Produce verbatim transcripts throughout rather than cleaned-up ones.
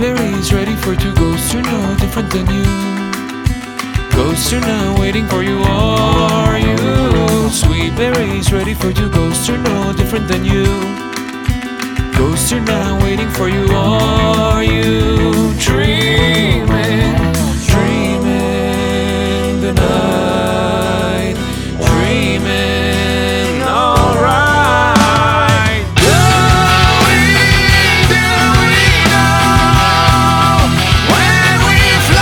berries ready for two ghosts are no different than you. Ghosts are now waiting for you, are you? Sweet berries ready for two ghosts are no different than you. Ghosts are now waiting for you, are you? Dreaming, dreaming the night, dreaming alright. Do we, do we know when we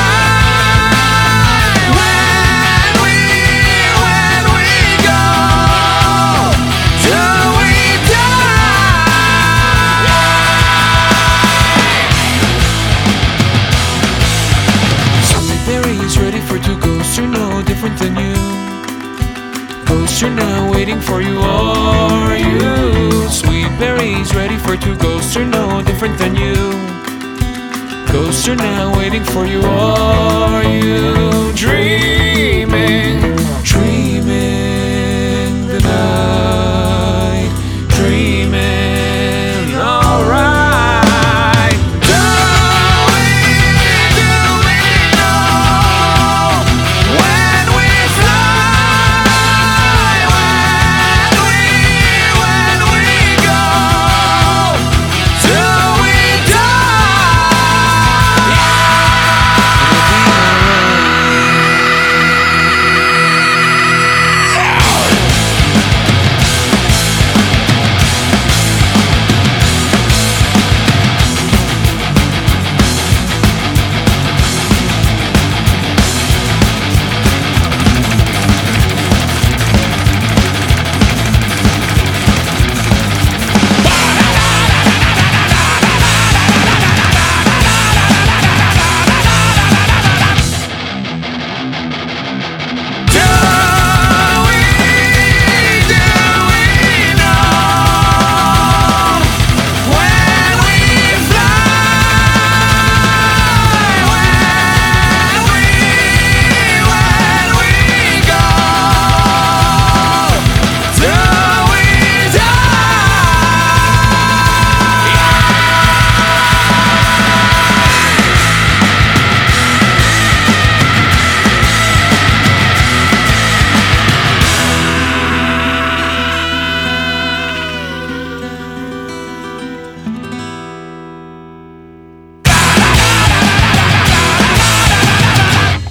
fly, when we, when we go? Do we die? Sweet berries ready for two ghosts are no different than you. Ghosts are now waiting for you, are you? Sweet berries ready for two ghosts are no different than you. Ghosts are now waiting for you, are you? Dream